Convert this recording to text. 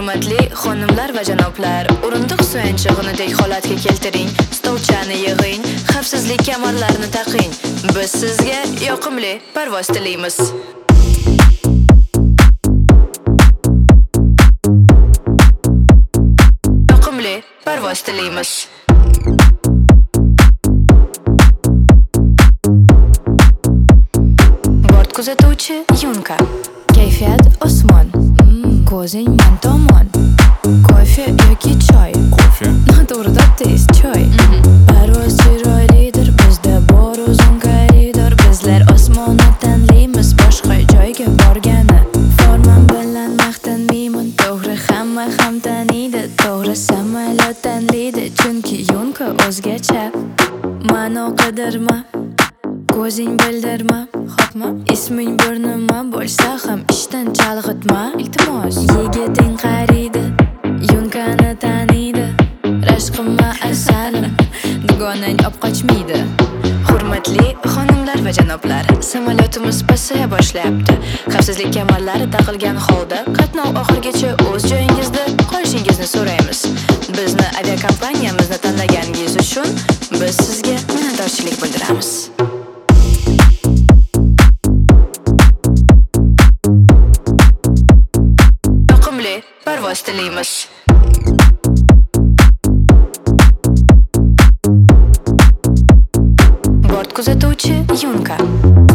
Hurmatli xonimlar va janoblar, o'rindiq suyanchig'inidek holatga keltiring, stolchani yig'ing, xavfsizlik kamarlarini taqing. Biz sizga yoqimli parvoz tilaymiz. Yoqimli parvoz tilaymiz. Bort kuzatuvchi Yunka. Kayfiyat osmon. Ko'zing men tomon. Kofe yoki choy? Kofe. Noto'g'ri topdingiz, choy. Parvoz chiroylidir, bizda bor uzun koridor. Bizlar osmonni tanlaymiz, boshqa joyga borgani. Formam bilan maqtanmayman, to'g'ri hamma ham taniydi. To'g'ri samolyot tanlaydi, chunki Yunka o'zgacha. Ma'no qidirma, ko'zing bildirma, xo'pmi? Isming bir nima bo'lsa ham ishdan chalg'itma. Iltimos, yigiting qariydi, Yunkani taniydi. Rashqimma asalim, dugonang olib qochmaydi. Hurmatli xonimlar va janoblar, samolyotimiz pasaya boshlayapti. Xavfsizlik kamarlari taqilgan holda qatnov oxirigacha o'z joyingizda qolishingizni so'raymiz. Bizni aviakompaniyamizni tanlaganingiz uchun biz sizga minnatdorchilik bildiramiz. Yoqimli parvoz tilaymiz. Bort kuzatuvchi Yunka.